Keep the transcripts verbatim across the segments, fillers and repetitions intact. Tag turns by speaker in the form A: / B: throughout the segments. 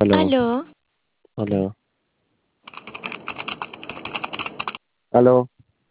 A: Aló,
B: Aló,
A: aló, aló.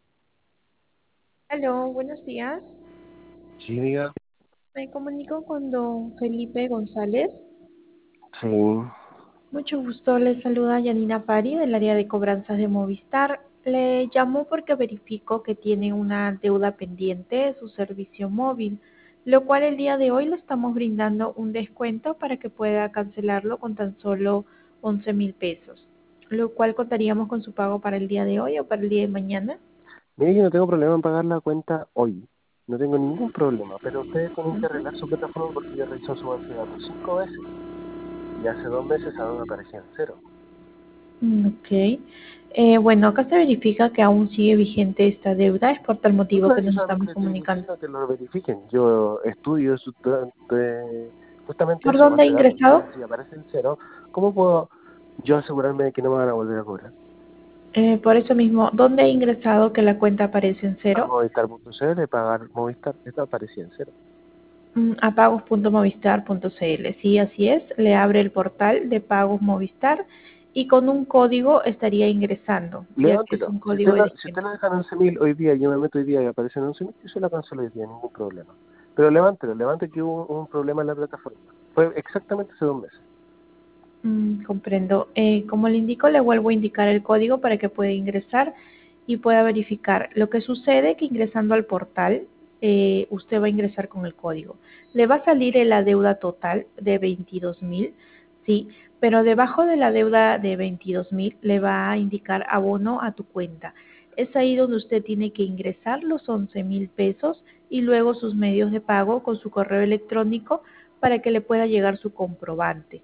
C: Aló, buenos días.
A: Sí, diga.
C: Me comunico con don Felipe González.
A: Sí.
C: Mucho gusto, le saluda Yanina Pari del área de cobranzas de Movistar. Le llamo porque verifico que tiene una deuda pendiente de su servicio móvil, lo cual el día de hoy le estamos brindando un descuento para que pueda cancelarlo con tan solo once mil pesos, lo cual contaríamos con su pago para el día de hoy o para el día de mañana.
A: Mire, yo no tengo problema en pagar la cuenta hoy. No tengo ningún problema, pero ustedes tienen que
C: Ujú.
A: arreglar su plataforma porque yo he revisado su base de datos cinco veces y hace dos meses aún me aparecía en cero.
C: Mm, Ok. Eh, bueno, acá se verifica que aún sigue vigente esta deuda, es por tal motivo
A: No,
C: que
A: yo
C: nos
A: solamente
C: estamos
A: le estoy
C: comunicando.
A: diciendo que lo verifiquen. Yo estudio su, de- justamente
C: ¿Por
A: eso,
C: dónde ha
A: base de datos.
C: ingresado?
A: Entonces, si aparece en cero, ¿cómo puedo yo asegurarme de que no me van a volver a cobrar?
C: Eh, por eso mismo, ¿dónde ha ingresado que la cuenta aparece en
A: A
C: cero?
A: Movistar punto c l, pagar Movistar, esto aparecía en cero.
C: Mm, a pagos punto movistar punto c l. Sí, así es. Le abre el portal de pagos Movistar y con un código estaría ingresando, ya que es
A: Levántelo.
C: un
A: Si usted
C: código de
A: lo, si usted
C: descuento.
A: lo deja en once mil hoy día, yo me meto hoy día y aparecen once mil, yo se la cancelo hoy día, ningún problema. Pero levántelo, levante que hubo un problema en la plataforma. Fue exactamente hace dos meses.
C: Mm, comprendo. Eh, como le indico, le vuelvo a indicar el código para que pueda ingresar y pueda verificar. Lo que sucede que ingresando al portal, eh, usted va a ingresar con el código. Le va a salir en la deuda total de veintidós mil, sí, pero debajo de la deuda de veintidós mil le va a indicar abono a tu cuenta. Es ahí donde usted tiene que ingresar los once mil pesos y luego sus medios de pago con su correo electrónico para que le pueda llegar su comprobante.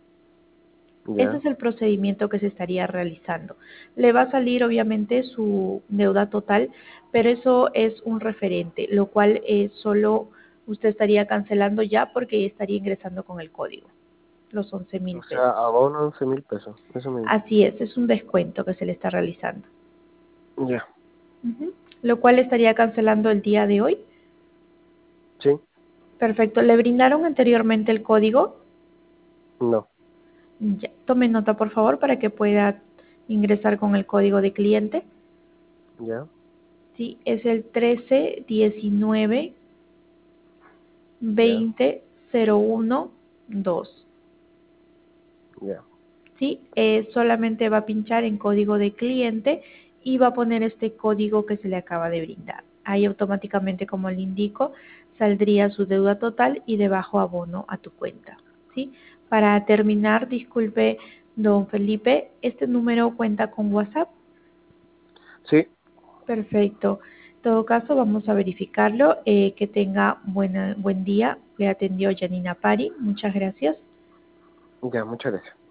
C: Ese
A: Ya.
C: es el procedimiento que se estaría realizando. Le va a salir obviamente su deuda total, pero eso es un referente, lo cual eh, solo usted estaría cancelando ya porque estaría ingresando con el código, los once mil
A: O sea,
C: pesos.
A: abono once mil pesos. Eso me dice.
C: Así es, es un descuento que se le está realizando.
A: Ya.
C: Ujú. Lo cual estaría cancelando el día de hoy.
A: ¿Sí?
C: Perfecto. ¿Le brindaron anteriormente el código?
A: No.
C: Ya. Tome nota, por favor, para que pueda ingresar con el código de cliente.
A: Ya.
C: Sí, es el trece diecinueve
A: Ya.
C: veinte cero uno dos.
A: Ya.
C: Sí, eh, solamente va a pinchar en código de cliente y va a poner este código que se le acaba de brindar. Ahí automáticamente, como le indico, saldría su deuda total y debajo abono a tu cuenta. ¿Sí? Para terminar, disculpe, don Felipe, ¿este número cuenta con WhatsApp?
A: Sí.
C: Perfecto. En todo caso, vamos a verificarlo. Eh, que tenga buena, buen día. Le atendió Janina Pari. Muchas gracias.
A: Ya, muchas gracias.